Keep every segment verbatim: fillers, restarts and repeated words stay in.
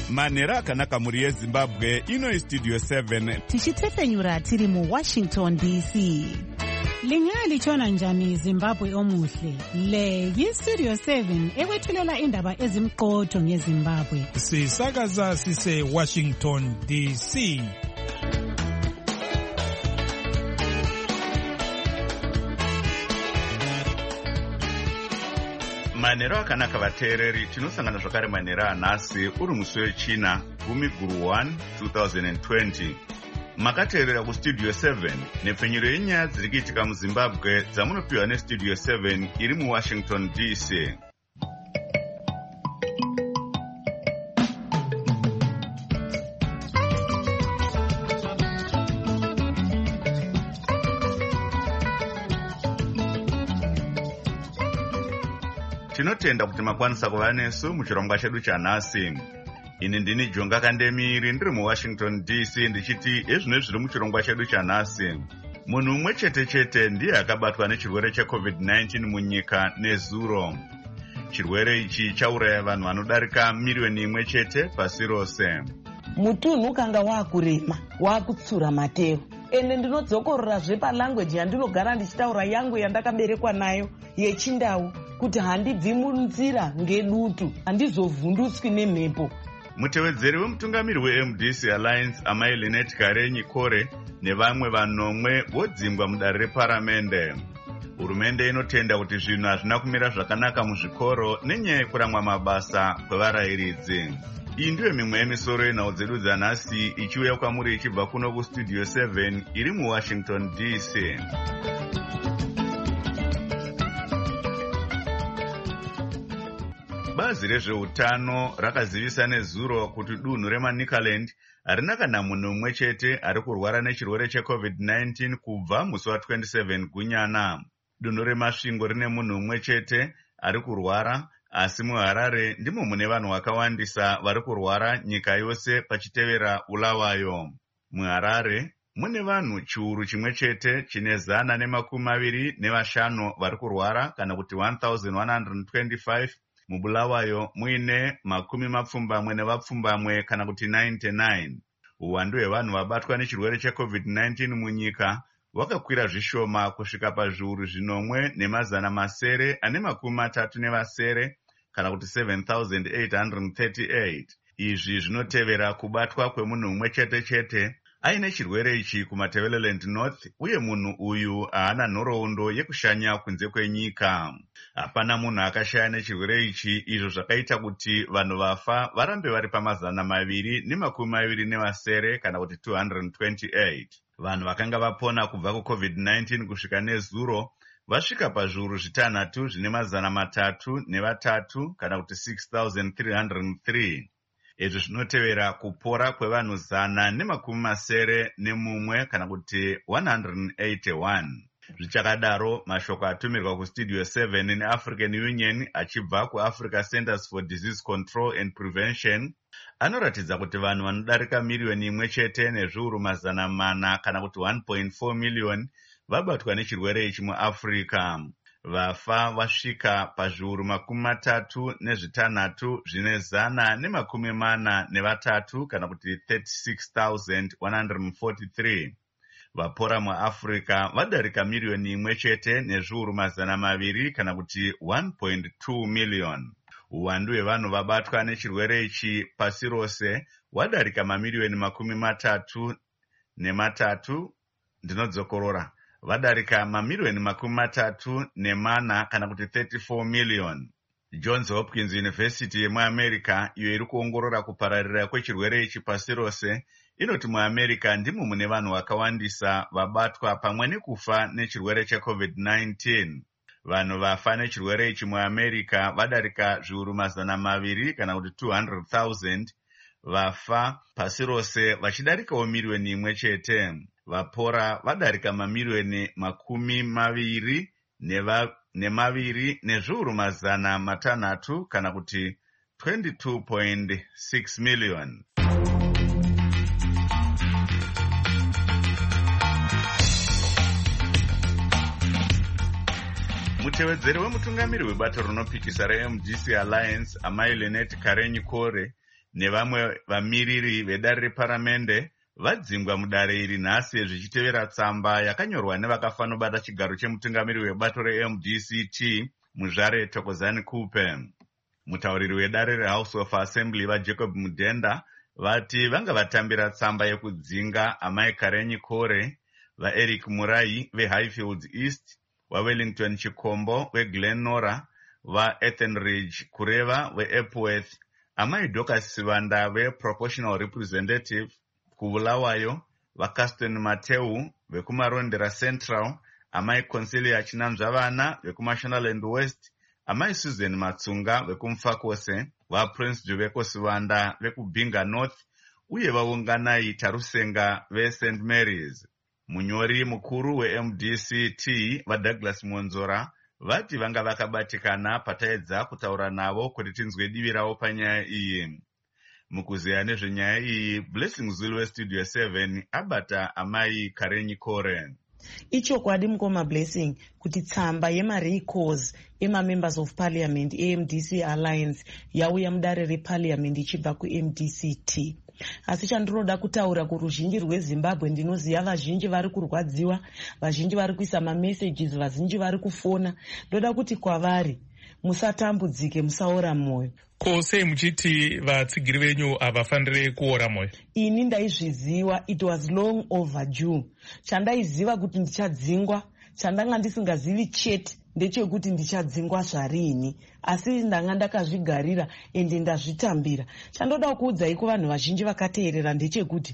manhero akanaka mhuri yezimbabwe. Ino istudio seven tichitefenyura tiri muwashington D C. Lingalitshona njani Zimbabwe omuhle? Le yistudio seven ekwethulela indaba ezimqotho ngeZimbabwe. Sisakaza sise Washington D C. manhero akanaka vateereri, tinosangana zvakare manhero anhasi uri musi wechina gumi guru one two thousand twenty. Makateerera kustudio seven nepfenyuro yenyaya dziri kuitika muZimbabwe dzamunopiwa nestudio seven iri muWashington D C. Tinotenda kuti makwanisa kuva nesu muchirongwa chedu chanhasi. Ini ndini Jonga Kandemiri ndiri muWashington D C ndichiti ezvino zviri muchirongwa chedu chanhasi. Munhu umwe chete chete ndiye akabatwa nechirwere checovid nineteen munyika nezuro. Chirwere ichi chauraya vanhu vanodarika miriyoni imwe chete pasi rose. Mutunhu kanga wakurema, wakutsura matero. Ende ndinodzokorora palanguage yandinogara ndichitaura yangu yandakaberekwa nayo yeChindau kuti handibvi munzira ngedutu, handizovhundutswi nemhepo. Mutevedzeri wemutungamiri weM D C Alliance Amai Lynette Karenyi Kore nevamwe vanomwe vodzingwa mudare reparamende. Hurumende inotenda kuti zvinhu hazvina kumira zvakanaka muzvikoro nenyaya yekuramwa mabasa kwevarayiridzi. Iyi ndiyo mimwe yemisoro yenhau dzedu dzanhasi ichiuya kwamuri ichibva kuno kustudio seven iri muWashington D C. Bazi rezveutano rakazivisa nezuro kuti dunhu reManicaland harina kana munhu umwe chete ari kurwara nechirwere checovid nineteen kubva musi wa twenty-seven gunyana. Dunhu reMasvingo rine munhu umwe chete ari kurwara, asi muHarare ndimo mune vanhu vakawandisa vari kurwara nyika yose pachitevera Bulawayo. MuHarare mune vanhu chiuru chimwe chete chine zana nemakumi maviri nevashanu vari kurwara kana kuti one thousand one hundred twenty-five. Mubulawayo muine makumi mapfumbamwe nevapfumbamwe kana kuti ninety-nine. Uwandu hwevanhu vabatwa nechirwere checovid nineteen munyika wakakwira zvishoma kusvika pazviuru zvinomwe nemazana masere ane makumi matatu nevasere kana kuti seven thousand eight hundred thirty-eight. Izvi zvinotevera kubatwa kwemunhu umwe chete chete aine chirwere ichi kuMatabeleland North, uye munhu uyu haana nhoroondo yekushanya kunze kwenyika. Hapana munhu akashaya nechirwere ichi, izvo zvakaita kuti vanhu vafa varambe vari pamazana maviri nemakumi maviri nevasere kana kuti two hundred twenty-eight. Vanhu vakanga vapona kubva kucovid nineteen kusvika nezuro vasvika pazviuru zvitanhatu zvine mazana matatu nevatatu kana kuti six thousand three hundred three. Izvi zvinotevera kupora kwevanhu zana nemakumi masere nemumwe kana kuti one hundred eighty-one. Zvichakadaro, mashoko atumirwa kustudio seven neAfrican Union achibva kuAfrica Centers for Disease Control and Prevention anoratidza kuti vanhu vanodarika miriyoni imwe chete nezviuru mazana mana kana kuti one point four million vabatwa nechirwere ichi muAfrica. Vafa vasvika pazviuru makumi matatu nezvitanhatu zvine zana nemakumi mana nevatatu kana kuti thirty-six thousand one hundred forty-three. Vapora muAfrica vadarika miriyoni imwe chete nezviuru mazana maviri kana kuti one point two million. Uwandu hwevanhu vabatwa nechirwere ichi pasi rose wadarika mamiriyoni makumi matatu nematatu. Ndinodzokorora, vadarika mamiriyoni makumi matatu nemana kana kuti thirty-four million. Johns Hopkins University yemuAmerica, iyo iri kuongorora kupararira kwechirwere ichi pasi rose, inoti muAmerica ndimo mune vanhu vakawandisa vabatwa pamwe nekufa nechirwere checovid nineteen. Vanhu vafa nechirwere ichi muAmerica vadarika zviuru mazana maviri kana kuti two hundred thousand. Vafa pasi rose vachidarikawo miriyoni imwe chete. Vapora vadarika mamiriyoni makumi maviri neva nemaviri nezviuru mazana matanhatu kana kuti twenty-two point six million. Mutevedzeri wemutungamiri webato rinopikisa reM D C Alliance Amai Lynette Karenyi Kore nevamwe vamiriri vedare reparamende vadzingwa mudare iri nhasi zvichitevera tsamba yakanyorwa nevakafanobata chigaro chemutungamiri webato re-M D C T muzvare Thokozani Kupe. Mutauriri wedare reHouse of Assembly vaJacob Mudenda vati vanga vatambira tsamba yekudzinga amai Karenyi Kore, vaEric Murai veHighfields East, vaWellington Chikombo veGlenora, vaEthenridge Kureva veEpworth, amai Dorcas Sivanda veProportional Representative kuVulawayo, vaCaston Mateu vekumarondera Central, amai Consilia Chinamzvavana vekuMashonaland West, amai Susan Matsunga vekumfakose, vaPrince Joveko Sivanda vekubinga North, uye vaunganai Tarusenga veSaint Mary's. Munyori mukuru we-M D C T vaDouglas Monzora vati vanga vakabatikana pataedza kutaura navo kuti tinzwe divi ravo panyaya iyi. Mukuzeya nezvenyaya iyi, Blessing Zulu weStudio seven abata amai Karenyi Kore. Ichokwadi mukoma Blessing kuti tsamba yemarecalls ema-members of parliament e-M D C Alliance yauya mudare reparliament ichibva ku-M D C T. Asi chandinoda kutaura kuruzhinji rweZimbabwe, ndinoziva vazhinji vari kurwadziwa, vazhinji vari kuisa mamessages, vazhinji vari kufona. Ndoda kuti kwavari musatambudzike, musaora mwoyo. Ko sei muchiti vatsigiri venyu havafaniri kuora mwoyo? Ini ndaizviziva, it was long overdue. Chandaiziva kuti ndichadzingwa, chandanga ndisingazivi chete ndechekuti ndichadzingwa zvarini, asi ndanga ndakazvigarira ende ndazvitambira. Chandoda kuudzai kuvanhu vazhinji vakateerera ndechekuti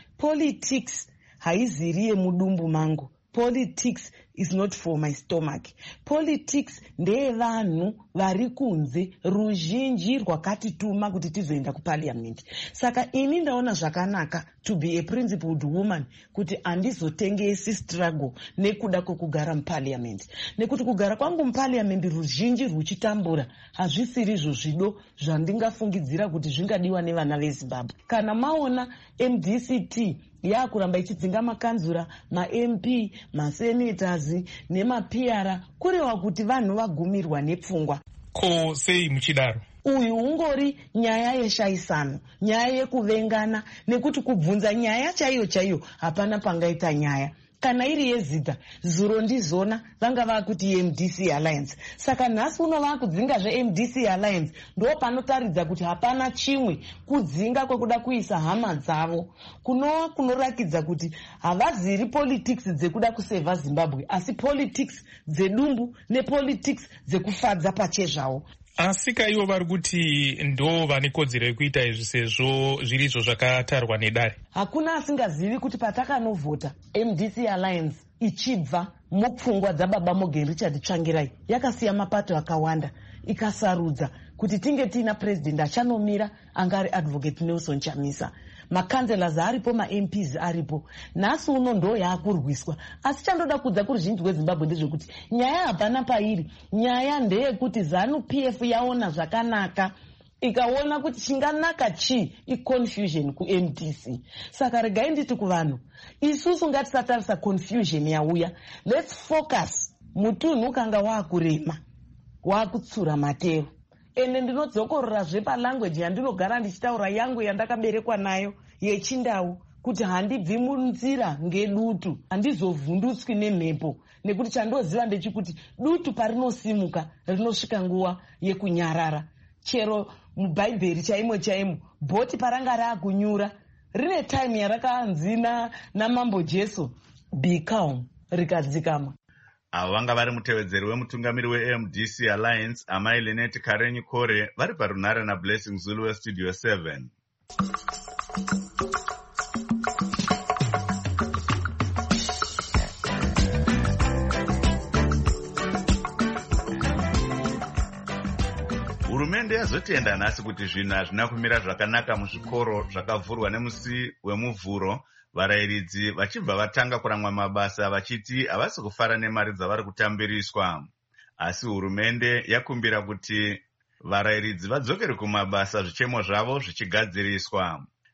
politics haiziri yemudumbu mangu. Politics is not for my stomach. Politics ndeye vanhu vari kunze, ruzhinji rwakatituma kuti tizoenda kuparliament. Saka ini ndaona zvakanaka to be a principled woman kuti handizotengesi struggle nekuda kwekugara muparliament. Nekuti kugara kwangu muparliament ruzhinji ruchitambura hazvisirizvo zvido zvandingafungidzira kuti zvingadiwa nevana veZimbabwe. Kana maona M D C T yakuramba ichidzinga makanzura, ma-M P, masenators nemapiara kureva kuti vanhu vagumirwa nepfungwa. Ko sei muchidaro? Uyu ungori nyaya yeshaisano, nyaya yekuvengana, nekuti kubvunza nyaya chaiyo chaiyo hapana pangaita nyaya. Kana iri yezita, zuro ndizona vanga vakuti M D C Alliance. Saka nhasi uno vakudzinga zve-M D C Alliance ndo panotaridza kuti hapana chimwe kudzinga kwekuda kuisa hama dzavo. Kunova kunorakidza kuti havaziri politics dzekuda kuseva Zimbabwe, asi politics dzedumbu nepolitics dzekufadza pachezvavo. Asi kaivo vari kuti ndo vane kodzero yekuita izvi sezvo zvirizvo zvakatarwa nedare. Hakuna asingazivi kuti patakanovhota M D C Alliance ichibva mupfungwa dzababa Morgan Richard Tsvangirai yakasiya mapato akawanda ikasarudza kuti tinge tiina president achanomira angari Advocate Nelson Chamisa. Makanzela aripo, ma-M Ps aripo. Nhasi uno ndo yaakurwiswa. Asi chandoda kudza kuruzhinji rweZimbabwe ndezvekuti nyaya hapana pairi. Nyaya ndeyekuti ZANU P F yaona zvakanaka, ikaona kuti chinganaka chi i-confusion ku-M D C. Saka regai nditi kuvanhu, isusu ngatisatarisa confusion yauya. Let's focus. Mutunhu kanga waakurema, waakutsura matero. Ende ndinodzokorora zvepalanguage yandinogara ndichitaura yangu yandakaberekwa nayo yechindau kuti handibvi munzira ngedutu, handizovhundutswi nemhepo, nekuti chandoziva ndechikuti dutu parinosimuka rinosvika nguva yekunyarara. Chero mubhaibheri chaimo chaimo bhoti paranga raakunyura rine time yarakanzina namambo Jesu, be calm, rikadzikama. Avo vanga vari mutevedzeri wemutungamiri we-M D C Alliance amai Lynette Karenyi Kore vari parunhare naBlessing Zulu weStudio seven. Hurumende yazotenda nhasi kuti zvinhu hazvina kumira zvakanaka muzvikoro zvakavhurwa nemusi wemuvhuro, varayiridzi vachibva vatanga kuramwa mabasa vachiti havasi kufara nemari dzavari kutambiriswa. Asi hurumende yakumbira kuti varayiridzi vadzokere kumabasa zvichemo zvavo zvichigadziriswa.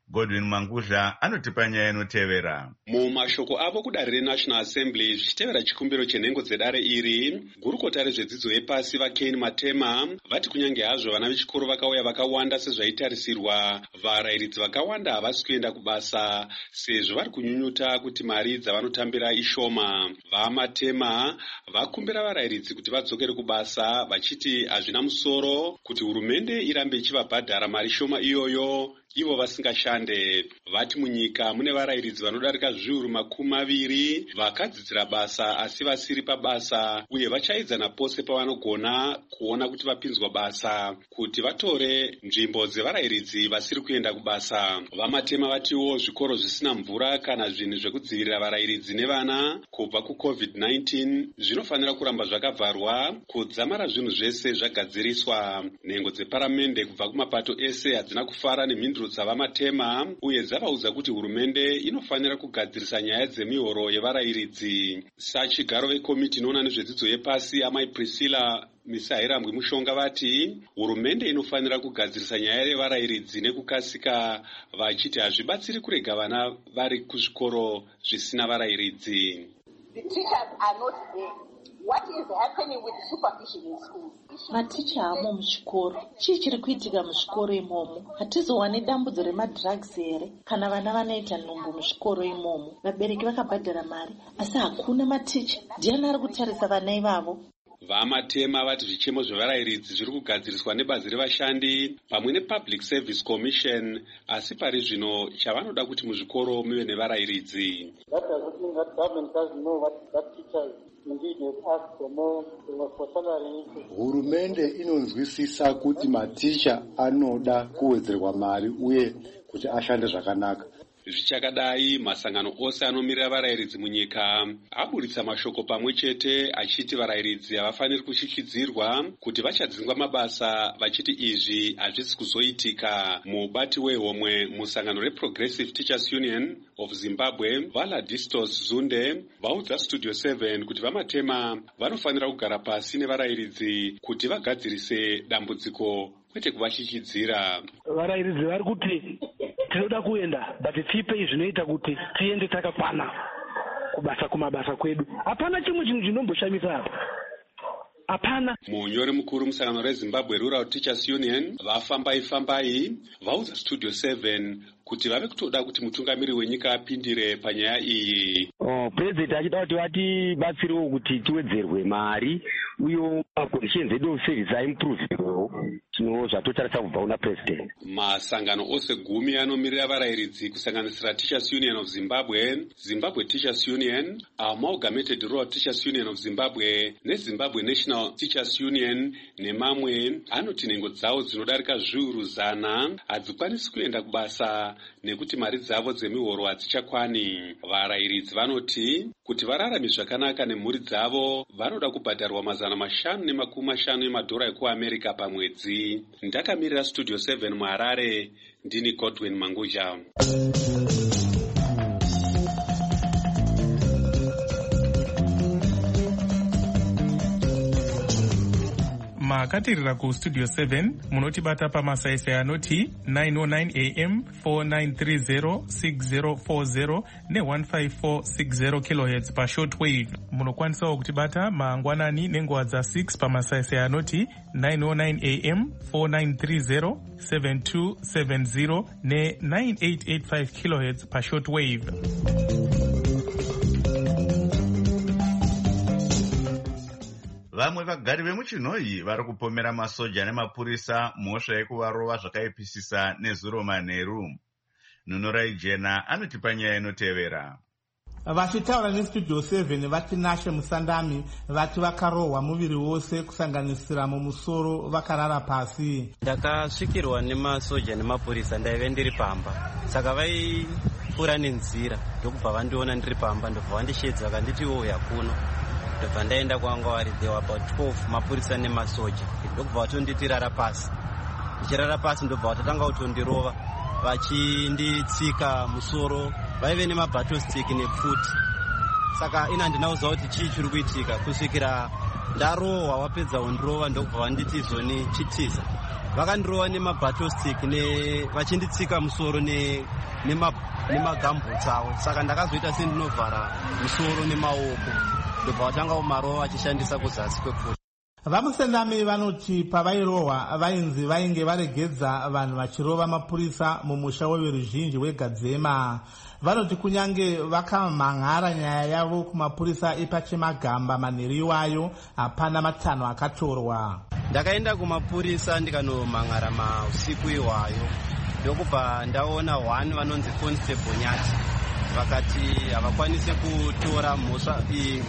Godwin Manguzha anotipa nyaya inotevera. Mumashoko avo kudare reNational Assembly zvichitevera chikumbiro chenhengo dzedare iri, gurukota rezvedzidzo yepasi vaKane Matema vati kunyange hazvo vana vechikoro vakauya vakawanda sezvaitarisirwa, varayiridzi vakawanda havasi kuenda kubasa sezvo vari kunyunyuta kuti mari dzavanotambira ishoma. VaMatema vakumbira varayiridzi kuti vadzokere kubasa vachiti hazvina musoro kuti hurumende irambe ichivabhadhara mari shoma iyoyo ivo vasingashande. Vati munyika mune varayiridzi vanodarika zviuru makumi maviri vakadzidzira basa asi vasiri pabasa, uye vachaedzana pose pavanogona kuona kuti vapinzwa basa kuti vatore nzvimbo dzevarayiridzi vasiri kuenda kubasa. VaMatema vatiwo zvikoro zvisina mvura kana zvinhu zvekudzivirira varayiridzi nevana kubva kucovid nineteen zvinofanira kuramba zvakavharwa kudzamara zvinhu zvese zvagadziriswa. Nhengo dzeparamende kubva kumapato ese hadzina kufara nemhinduro dzavaMatema uye dzavaudza kuti hurumende inofanira kugadzirisa nyaya dzemihoro yevarayiridzi. Sachigaro vekomiti inoona nezvedzidzo yepasi amai Priscilla Misahirambwi Mushonga vati hurumende inofanira kugadzirisa nyaya yevarayiridzi nekukasika, vachiti hazvibatsiri kurega vana vari kuzvikoro zvisina varayiridzi. The teachers are not there. What is happening with supervision in schools? Maticha hamo muchikoro. Chii chiri kuitika muchikoro imomo? Hatizowani dambudzo remadrugs here kana vana vanoita nhumbu muchikoro imomo. Vabereki vakabhadhara mari asi hakuna maticha. Ndiani ari kutarisa vana ivavo? VaMatema vati zvichemo zvevarayiridzi zviri kugadziriswa nebazi revashandi pamwe nePublic Service Commission, asi pari zvino chavanoda kuti muzvikoro muve nevarayiridzi. Hurumende inonzwisisa kuti maticha anoda kuwedzerwa mari uye kuti ashande zvakanaka. Zvichakadai, masangano ose anomirira varayiridzi munyika aburitsa mashoko pamwe chete achiti varayiridzi havafaniri kushikidzirwa kuti vachadzingwa mabasa, vachiti izvi hazvisi kuzoitika. Mubati wehomwe musangano reProgressive Teachers Union of Zimbabwe Valadistos Zunde vaudza Studio seven kuti vaMatema vanofanira kugara pasi nevarayiridzi kuti vagadzirise dambudziko kwete kuvashikidzira. Varayiridzi vari kuti tinoda kuenda but tipe zvinoita kuti tiende takakwana kubasa kumabasa kwedu. Hapana chimwe chinhu chinomboshamisa apa. Hapana. Munyori mukuru musangano reZimbabwe Rural Teachers Union vaFambai Fambai vaudza Studio seven kuti vave kutoda kuti mutungamiri wenyika apindire panyaya iyi. Oh, President achida kuti vatibatsirewo kuti tiwedzerwe mari uye maconditions edu service aimprovewo. Tino zvatotarisa kubva kuna President. Masangano ose gumi anomirira varayiridzi kusanganisira Teachers Union of Zimbabwe, Zimbabwe Teachers Union, Amalgamated Rural Teachers Union of Zimbabwe neZimbabwe National Teachers Union nemamwe anoti nhengo dzawo dzinodarika zviuru zana hadzikwanisi kuenda kubasa nekuti mari dzavo dzemihoro hadzichakwani. Varayiridzi vanoti kuti vararame zvakanaka nemhuri dzavo vanoda kubhadharwa mazana mashanu nemakumi mashanu emadhora ekuAmerica pamwedzi. Ndakamirira Studio seven muHarare, ndini Godwin Manguzha. Makatirira kuStudio seven munotibata pamasaisai anoti nine oh nine a m, four nine three zero, six zero four zero ne one five four six zero kilohertz pa shortwave. Munokwanisawo kutibata mangwanani nenguva dza six pamasaisai anoti nine oh nine a m, four nine three zero, seven two seven zero ne nine eight eight five kilohertz pa shortwave. Vamwe vagari vemuchinhoyi vari kupomera masoja nemapurisa mhosva yekuvarova zvakaipisisa nezuro manheru. Nunorai Jena anotipa nyaya inotevera. Vachitaura neStudio seven vati Nashe Musandami vati vakarohwa muviri wose kusanganisira mumusoro vakarara pasi. Ndakasvikirwa nemasoja nemapurisa ndaive ndiri pamba, saka vaipfuura nenzira ndokubva vandiona ndiri pamba ndobva vandishedza vakanditi uya kuno. Ndobva ndaenda kwanga vari there were about twelve mapurisa nemasoja ndobva vatonditi rara pasi. Ndichirara pasi ndobva vatatanga kutondirova vachinditsika musoro, vaive nemabhattle stick nepfuti. Saka ina ndinauza kuti chii chiri kuitika kusvikira ndarohwa wapedza kundirova ndokubva vanditi izoni chitiza vakandirova nemabattle stick vachinditsika musoro nemagambutsi avo saka ndakazoita sendinovhara musoro nemaoko ndobva vatanga kumarova vachishandisa kuzasi kwepfuta. vamusendami vanoti pavairohwa vainzi vainge varegedza vanhu vachirova mapurisa mumusha weveruzhinji wegadzema. vanoti kunyange vakamhan'ara nyaya yavo kumapurisa epachemagamba manheru iwayo hapana matanho akatorwa. ndakaenda kumapurisa ndikanomhan'ara mausiku iwayo ndokubva ndaona one vanonzi constable nyati vakati havakwanisi kutora mhosva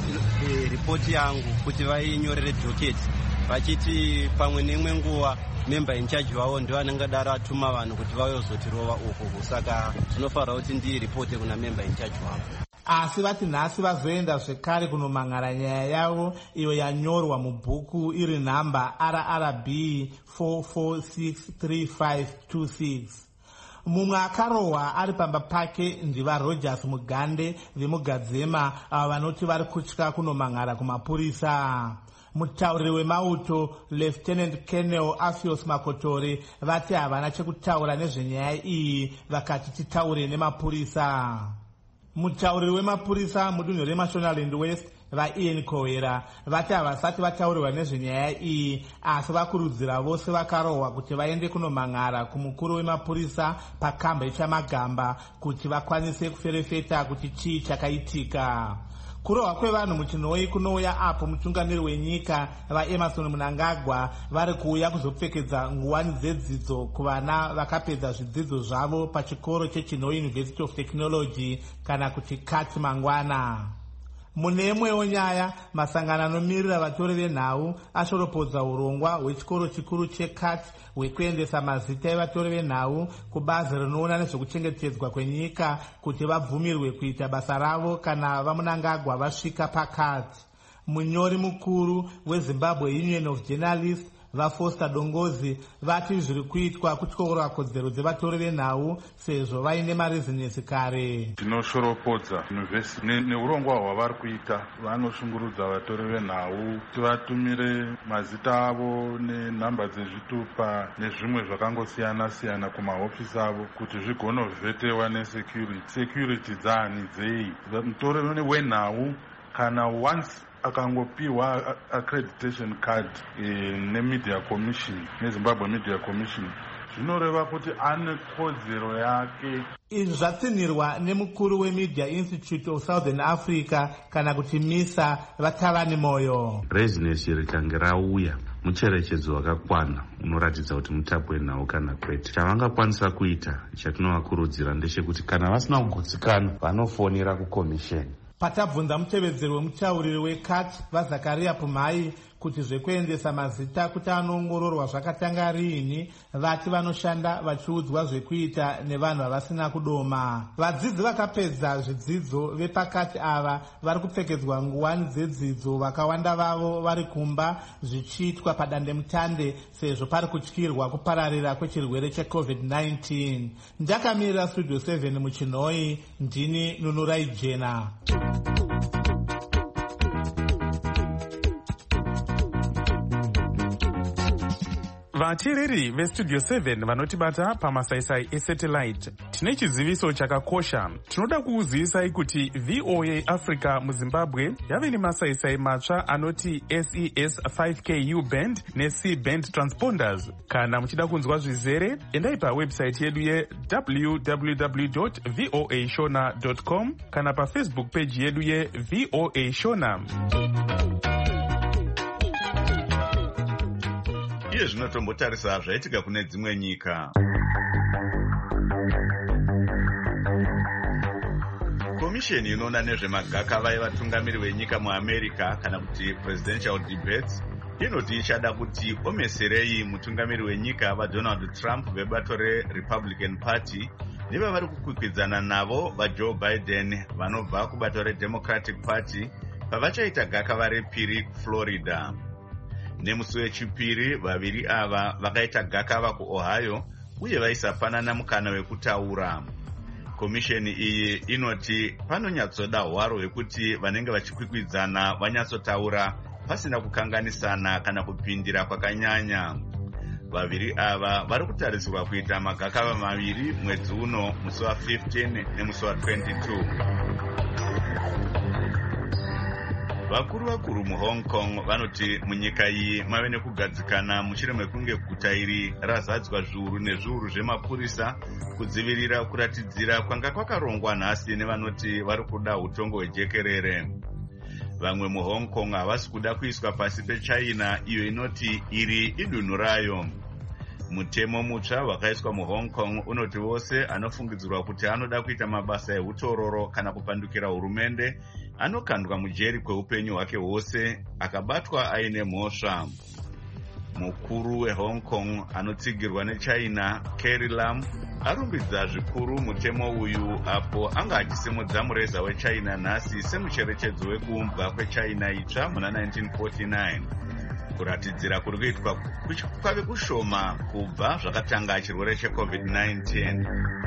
ripoti yangu kuti vainyorere doketi vachiti pamwe neimwe nguva member in charge wavo ndivo anenge daro atuma vanhu kuti vayozotirova uku saka zvinofanira kuti ndiiripote kuna member in charge wavo. asi vati nhasi vazoenda zvekare kunomhan'ara nyaya yavo iyo yanyorwa mubhuku iri nhamba R R B four four six three five two six. mumwe akarohwa ari pamba pake ndiva Rogers Mugande vemugadzema ava vanoti vari kutya kunomhan'ara kumapurisa. mutauriri wemauto Lieutenant Colonel Afios Makotore vati havana chekutaura nezvenyaya iyi vakati titaure nemapurisa. mutauriri wemapurisa mudunhu reMashonaland West vaIan Kowera vati havasati vataurirwa nezvenyaya iyi asi vakurudzira vose vakarohwa kuti vaende kunomhan'ara kumukuru wemapurisa pakamba ichamagamba kuti vakwanise kuferefeta kuti chii chakaitika. kurohwa kwevanhu muchinhoi kunouya apo mutungamiri wenyika vaEmerson Mnangagwa vari kuuya kuzopfekedza nguwani dzedzidzo kuvana vakapedza zvidzidzo zvavo pachikoro chechinhoi University of Technology kana kuti kati mangwana. mune imwewo nyaya masangano anomirira vatori venhau ashoropodza urongwa hwechikoro chikuru chekati hwekuendesa mazita evatori venhau kubazi rinoona nezvekuchengetedzwa kwenyika kuti vabvumirwe kuita basa ravo kana vaMnangagwa vasvika pakati. munyori mukuru weZimbabwe Union of Journalists vaFoster Dongozi vati zviri kuitwa kutyorwa kodzero dzevatori venhau sezvo vaine marizinesi kare. tinoshoropodza yunivhesiti neurongwa hwavari kuita vanoshungurudza vatori venhau kuti vatumire mazita avo nenhamba dzezvitupa nezvimwe zvakangosiyana siyana kumahofisi avo kuti zvigonovhetewa nesecurity. security dzani dzei mutori wenhau kana once akangopiwa accreditation card e, nemedia commission neZimbabwe Media Commission zvinoreva kuti ane kodzero yake. izvi zvatsinhirwa nemukuru weMedia Institute of Southern Africa kana kuti MISA vatavani moyo. rezinesi rikange rauya mucherechedzo wakakwana unoratidza kuti mutapu wenhau kana kwete. chavangakwanisa kuita chatinovakurudzira ndechekuti kana vasina kugutsikana vanofonera kukomisheni. patabvunza mutevedzeri wemutauriri wekati vaZakaria Pumhai kuti zvekuendesa mazita kuti anoongororwa zvakatanga riini vati vanoshanda vachiudzwa zvekuita nevanhu havasina kudoma. vadzidzi vakapedza zvidzidzo vepakati ava vari kupfekedzwa nguwani dzedzidzo vakawanda vavo vari kumba zvichiitwa padandemutande sezvo pari kutyirwa kupararira kwechirwere checovid nineteen. ndakamirira studio seven muchinhoi ndini Nunurai Jena. vateereri vestudio seven vanotibata pamasaisai esatellite tine chiziviso chakakosha. tinoda kukuzivisai kuti V O A Africa muZimbabwe yave nemasaisai matsva anoti S E S five K U band neC band transponders. kana muchida kunzwa zvizere endai pawebsite yedu ye w w w dot voa shona dot com kana pafacebook page yedu ye V O A Shona. iye zvinotombotarisa zvaitika kune dzimwe nyika. komisheni inoona nezvemagakava evatungamiri venyika muAmerica kana kuti presidential debates inoti ichada kuti omeserei mutungamiri wenyika vaDonald Trump vebato reRepublican Party nevavari kukwikwidzana navo vaJoe Biden vanobva kubato reDemocratic Party pavachaita gakava repiri kuFlorida. nemusi wechipiri vaviri ava vakaita gakava kuOhio uye vaisapanana mukana wekutaura. komisheni iyi inoti panonyatsoda hwaro hwekuti vanenge vachikwikwidzana vanyatsotaura pasina kukanganisana kana kupindira kwakanyanya. Vaviri ava vari kutarisirwa kuita magakava maviri mwedzi uno, musi wa15 nemusi wa22. Vakuru vakuru muHong Kong vanoti munyika iyi mave nekugadzikana mushure mekunge guta iri razadzwa zviuru nezviuru zvemapurisa kudzivirira kuratidzira kwanga kwakarongwa nhasi nevanoti vari kuda utongo hwejekerere. Vamwe muHong Kong havasi kuda kuiswa pasi peChina, iyo inoti iri idunhu rayo. Mutemo mutsva wakaiswa muHong Kong unoti vose anofungidzirwa kuti anoda kuita mabasa eutororo kana kupandukira hurumende anokandwa mujeri kweupenyu hwake hwose akabatwa aine mhosva. Mukuru weHong Kong anotsigirwa neChina, Carrie Lam, arumbidza zvikuru mutemo uyu apo anga achisimudza mureza weChina nhasi semucherechedzo wekuumbwa kweChina itsva muna nineteen forty-nine. Kuratidzira kuri kuitwa kwave kushoma kubva zvakatanga chirwere cheCovid nineteen.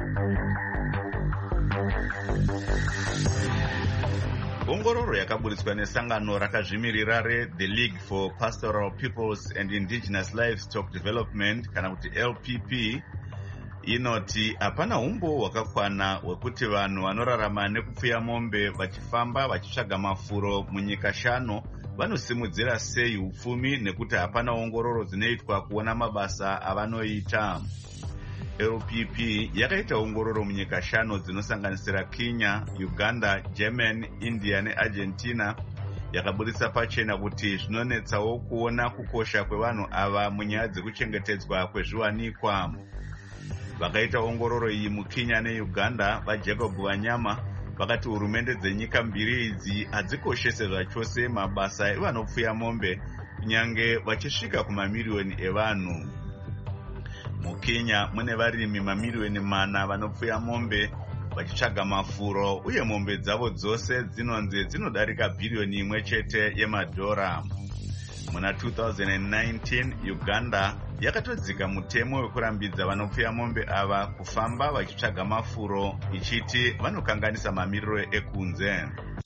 Ongororo yakaburitswa nesangano rakazvimirira reThe League for Pastoral Peoples and Indigenous Livestock Development kana kuti L P P inoti hapana umbo hwakakwana hwekuti vanhu vanorarama nekupfuya mombe vachifamba vachitsvaga mafuro munyika shanu vanosimudzira sei upfumi nekuti hapana ongororo dzinoitwa kuona mabasa avanoita. L P P yakaita ongororo munyika shanu dzinosanganisira Kenya, Uganda, Germany, India neArgentina. Yakaburitsa pachena kuti zvinonetsawo kuona kukosha kwevanhu ava munyaya dzekuchengetedzwa kwezviwanikwa. Vakaita ongororo iyi muKenya neUganda, vaJacob Wanyama vakati hurumende dzenyika mbiri idzi hadzikoshese zvachose mabasa evanopfuya mombe kunyange vachisvika kumamiriyoni evanhu. MuKenya mune varimi mamiriyoni mana vanopfuya mombe vachitsvaga mafuro, uye mombe dzavo dzose dzinonzi dzinodarika bhiriyoni imwe chete yemadhora. Muna two thousand nineteen Uganda yakatodzika mutemo wekurambidza vanopfuya mombe ava kufamba vachitsvaga mafuro ichiti vanokanganisa mamiriro ekunze.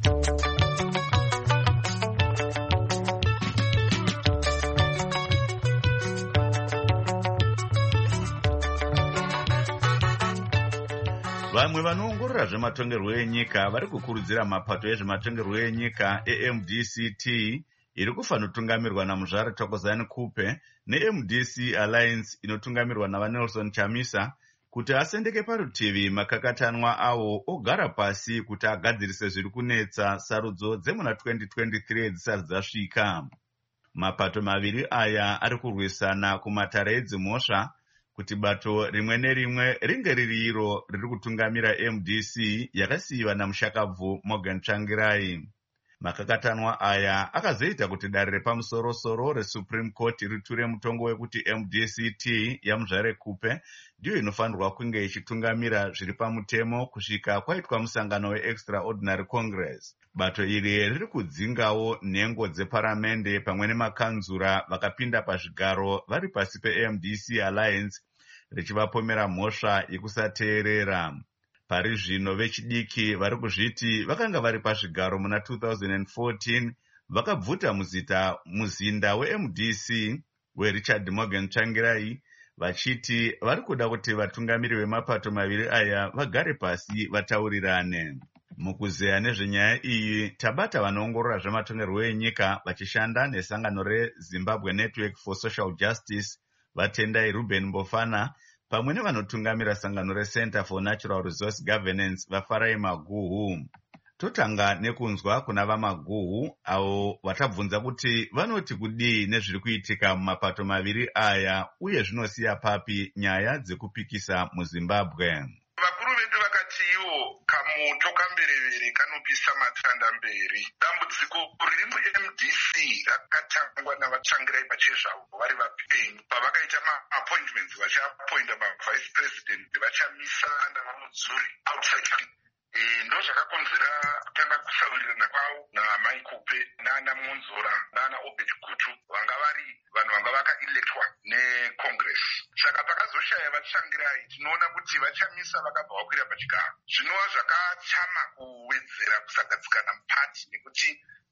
Vamwe vanoongorora zvematongerwo enyika vari kukurudzira mapato ezvematongerwo enyika eM D C T iri kufanotungamirwa naMuzvare Thokozani Kupe neM D C Alliance inotungamirwa navaNelson Chamisa kuti asendeke parutivi makakatanwa awo ogara pasi kuti agadzirise zviri kunetsa sarudzo dzemuna twenty twenty-three dzisati dzasvika. Mapato maviri aya ari kurwisana kumatare edzimhosva kuti bato rimwe nerimwe ringe riri iro riri kutungamira M D C yakasiyiwa namushakabvu Morgan Tsvangirai. Makakatanwa aya akazoita kuti dare repamusoro-soro reSupreme Court riture mutongo wekuti M D C T yaMuzvare Kupe ndiyo inofanirwa kunge ichitungamira zviri pamutemo kusvika kwaitwa musangano weExtraordinary Congress. Bato iri riri kudzingawo nhengo dzeparamende pamwe nemakanzura vakapinda pazvigaro vari pasi peM D C Alliance richivapomera mhosva yekusateerera. Pari zvino vechidiki vari kuzviti vakanga vari pazvigaro muna two thousand fourteen vakabvuta muzita muzinda weM D C weRichard Morgan Tsvangirai vachiti vari kuda kuti vatungamiri vemapato maviri aya vagare pasi vataurirane. Mukuzeya nezvenyaya iyi tabata vanoongorora zvematongerwo enyika vachishanda nesangano reZimbabwe Network for Social Justice vaTendai Ruben Mbofana pamwe nevanotungamira sangano reCenter for Natural Resource Governance vaFarai Maguhu. Totanga nekunzwa kuna vaMaguhu avo vatabvunza kuti vanoti kudii nezviri kuitika mumapato maviri aya uye zvinosiya papi nyaya dzekupikisa muZimbabwe. Vakuru vedu vakati iwo kamoto kamberevere kanopisa matanda mberi. Dambudziko riri muM D C rakatangwa navaTsvangirai pachezvavo vari vapenyu pavakaita maappointments vachiapointa mavice president vachamisa navamudzuri outside. Ndo zvakakonzera kutanga kusawirirana kwavo naMai Kupe nana Munzora nana Obed Gutu vanga vari vanhu vanga vakaelectwa neCongress. Saka pakazoshaya vaTsvangirai tinoona kuti vachamisa vakabva vakwira pachigaro. Zvinova zvakachama kuwedzera kusagadzikana mupati nekuti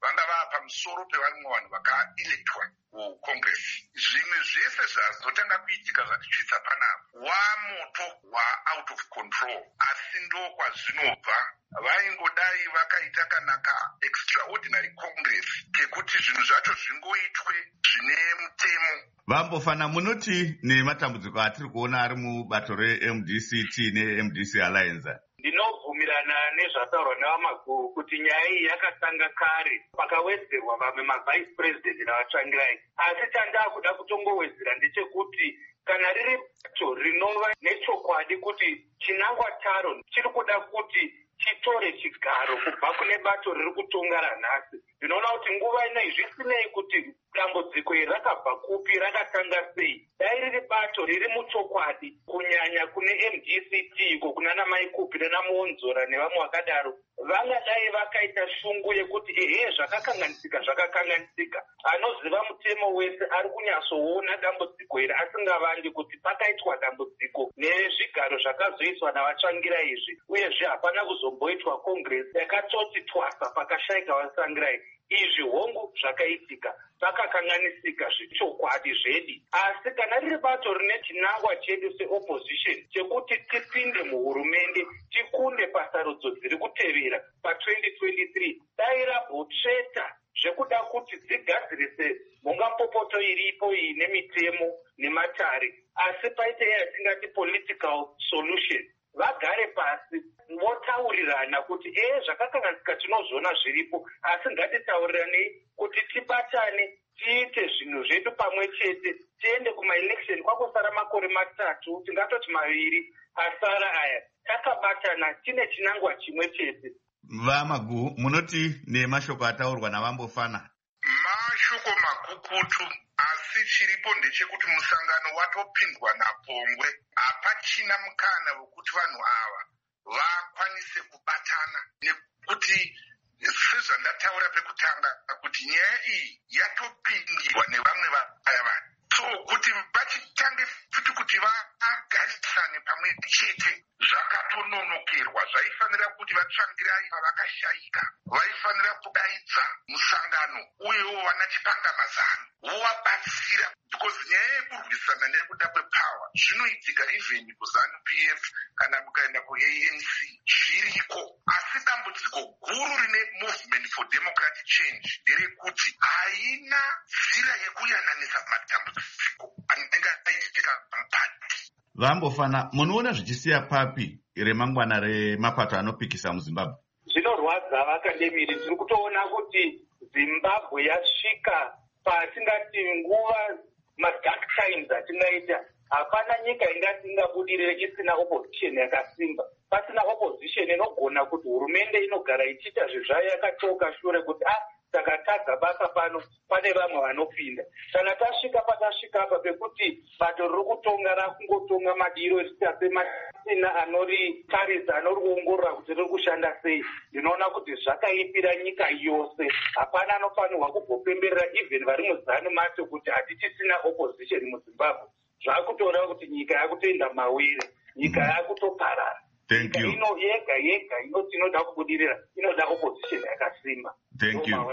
vanga vava pamusoro pevamwe vanhu vakaelectwa kucongress. Zvimwe zvese zvazotanga kuitika zvatichitsa panapa wamoto wa-out of control, asi ndo kwazvinobva. Vaingodai vakaita kana ka extraordinary congress kekuti zvinhu zvacho zvingoitwe zvine mutemo. Vambofana, munoti nematambudziko atiri kuona ari mubato re-M D C T ne-M D C Alliance? Ndinobvumirana nezvataurwa nevamaguru kuti nyaya iyi yakatanga kare pakawedzerwa vamwe mavice president navatsvangirai, asi chandakuda kutongowedzera ndechekuti kana riri bato rinova nechokwadi kuti chinangwa charo chiri kuda kuti chitore chigaro kubva kune bato riri kutonga ranhasi, ndinoona kuti nguva inei zvisinei kuti dambudziko iri rakabva kupi, rakatanga sei, dai riri bato riri muchokwadi kunyanya kune M D C T iko kunana Maikupi nana Muonzora nevamwe vakadaro, vangadai vakaita shungu yekuti ehe zvakakanganisika zvakakanganisika. Anoziva mutemo wese ari kunyatsoona dambudziko iri asingavandi kuti pakaitwa dambudziko nezvigaro zvakazoiswa navatsvangira izvi, uyezve hapana kuzomboitwa congress yakatoti twasa pakashayika vatsvangirai. Izvi hongu zvakaitika, pakakanganisika zvichokwadi zvedi. Asi kana riri bato rine chinangwa chedu seopposition chekuti tipinde muhurumende tikunde pasarudzo dziri kutevera pa-twenty twenty-three, dai rabhotsveta zvekuda kuti dzigadzirise mhongampopoto iripo ine mitemo nematare, asi paite yatingati political solution. Vagare pasi votaurirana kuti eh zvakakanganisika tinozviona zviripo, asi ngatitaurirane kuti tibatane tiite zvinhu zvedu pamwe chete, tiende kumaelection. Kwakosara makore matatu, tingatoti maviri asara aya, takabatana tine chinangwa chimwe chete. Vamagu, munoti nemashoko ataurwa naVambofana? Mashoko makukutu, asi chiripo ndechekuti musangano watopindwa napongwe. Hapachina mukana wekuti vanhu ava vakwanise kubatana, nekuti sezvandataura pekutanga kuti nyaya iyi yatopindwa nevamwe vaya vanhu. So kuti vachitange futi kuti vagarisane pamwe chete zvakatononokerwa, zvaifanira kuti vatsvangirai pavakashayika, vaifanira kudaidza musangano uyewo vana chipangamazano vovabatsira, because nyaya yekurwisana nekuda kwepower zvinoitika even kuzanu P F kana mukaenda ku-A N C zviriko. Asi dambudziko guru rine movement for democratic change nderekuti haina nzira yekuyananisa matambudziko anenge aitika pamupati. Vambofana, munoona zvichisiya papi remangwana remapato anopikisa muZimbabwe? Zvinorwadza vakademiri, tiri kutoona kuti Zimbabwe yasvika patingati nguva madark times atingaita. Hapana nyika ingati ingabudirire isina opposition yakasimba. Pasina opposition inogona kuti hurumende inogara ichiita zvezvayo yakachoka shure kuti ah takatadza basa pano, pane vamwe vanopinda. Kana tasvika patasvika apa pekuti bato riri kutonga rakungotonga madiro risina semasina anoritarisa, anoriongorora kuti riri kushanda sei, ndinoona kuti zvakaipira nyika yose. Hapana anofanirwa kumbopemberera even vari muzanu macho kuti hatichisina opposition muZimbabwe. Zvakutoona kuti nyika yakutoenda mawire, nyika yakutoparara. Thank you. Ino yega yega inoti inoda kubudirira, inoda opposition yakasimba. Thank you.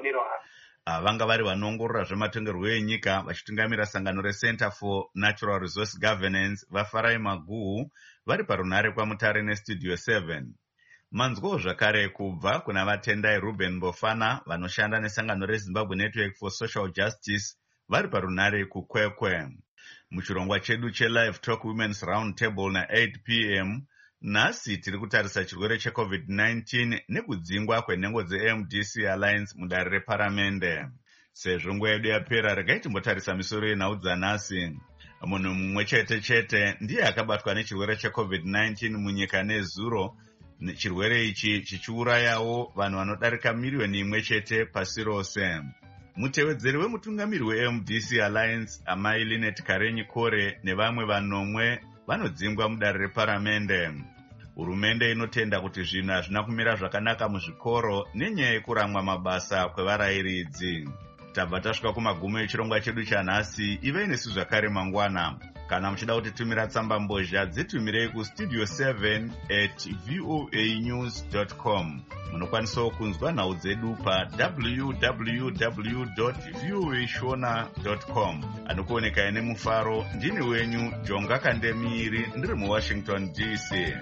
Uh, vanga vari vanoongorora zvematongerwo enyika vachitungamira sangano reCenter for Natural Resource Governance vaFarai Maguhu vari parunhare kwaMutare neStudio seven. Manzwawo zvakare kubva kuna vatendai Ruben Mbofana vanoshanda nesangano reZimbabwe Network for Social Justice vari parunhare kuKwekwe. Muchirongwa chedu cheLive Talk Women's Round Table na-eight p m nhasi tiri kutarisa chirwere cheCovid nineteen nekudzingwa kwenhengo dze-M D C Alliance mudare reparamende. Sezvo nguva yedu yapera, regai timbotarisa misoro yenhau dzanhasi. Munhu mumwe chete chete ndiye akabatwa nechirwere cheCovid nineteen munyika nezuro, chirwere ichi chichiurayawo vanhu vanodarika miriyoni imwe chete pasi rose. Mutevedzeri wemutungamiri we-M D C Alliance amai Linet Karenyi Kore nevamwe vanomwe vanodzingwa mudare reparamende. Hurumende inotenda kuti zvinhu hazvina kumira zvakanaka muzvikoro nenyaya yekuramwa mabasa kwevarayiridzi. Tabva tasvika kumagumo echirongwa chedu chanhasi. Ivei nesu zvakare mangwana. Kana muchida kutitumira tsamba mbozha dzitumirei kustudio seven at voa news dot com. Munokwanisawo kunzwa nhau dzedu pa w w w dot voa shona dot com. Anokuoneka ine mufaro ndini wenyu Jonga Kandemiri ndiri muWashington D C.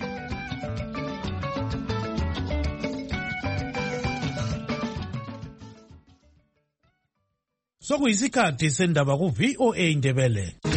Sokuyisikhathi sendaba ku V O A Ndebele.